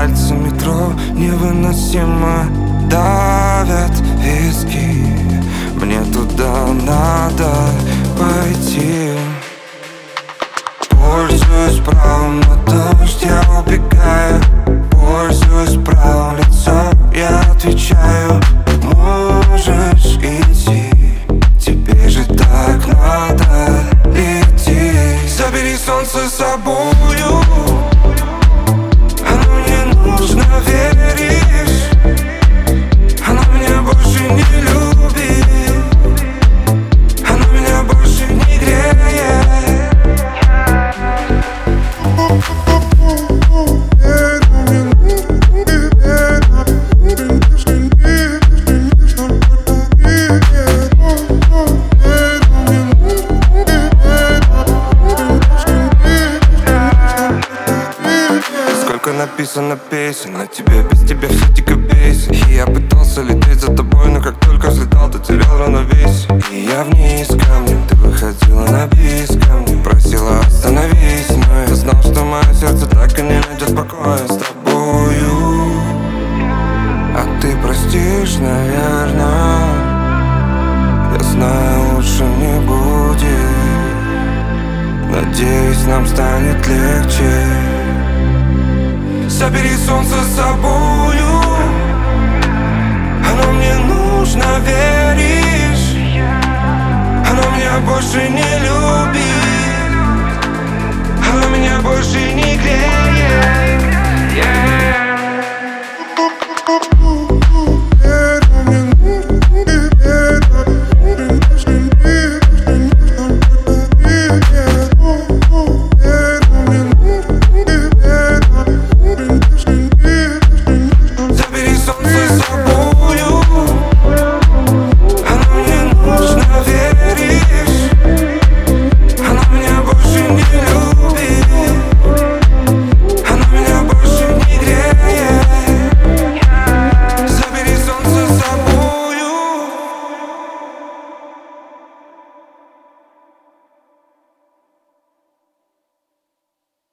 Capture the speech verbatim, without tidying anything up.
пальцы метро невыносимо давят виски. Мне туда надо пойти. Пользуюсь правом на дождь, я убегаю. Пользуюсь правом лицо, я отвечаю. Можешь идти, тебе же так надо идти. Забери солнце с собою, оно мне нужно, веришь? Оно меня больше не любит, оно меня больше не греет. Написано песен о тебе, без тебя все дико бесит. И я пытался лететь за тобой, но как только взлетал, ты терял равновесие. И я вниз камнем, ты выходила на бис ко мне, просила остановись, но я знал, что мое сердце так и не найдет покоя с тобою. А ты простишь, наверное, я знаю, лучше не будет. Надеюсь, нам станет легче. Забери солнце с собою, оно мне нужно, веришь? Оно меня больше не любит, оно меня больше не греет.